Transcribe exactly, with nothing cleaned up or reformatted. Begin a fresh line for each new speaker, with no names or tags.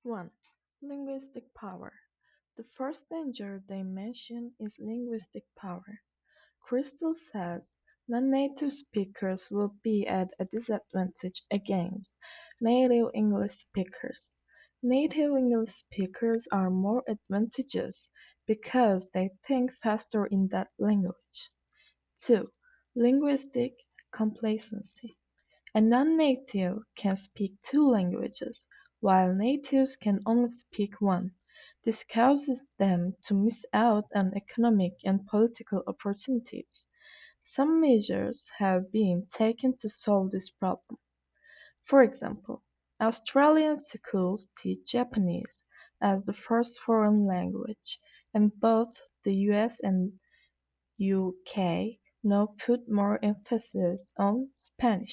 one. Linguistic power. The first danger they mention is linguistic power. Crystal says non-native speakers will be at a disadvantage against native English speakers. Native English speakers are more advantageous because they think faster in that language. two. Linguistic complacency. A non-native can speak two languages, while natives can only speak one. This causes them to miss out on economic and political opportunities. Some measures have been taken to solve this problem. For example, Australian schools teach Japanese as the first foreign language, and both the U S and U K now put more emphasis on Spanish.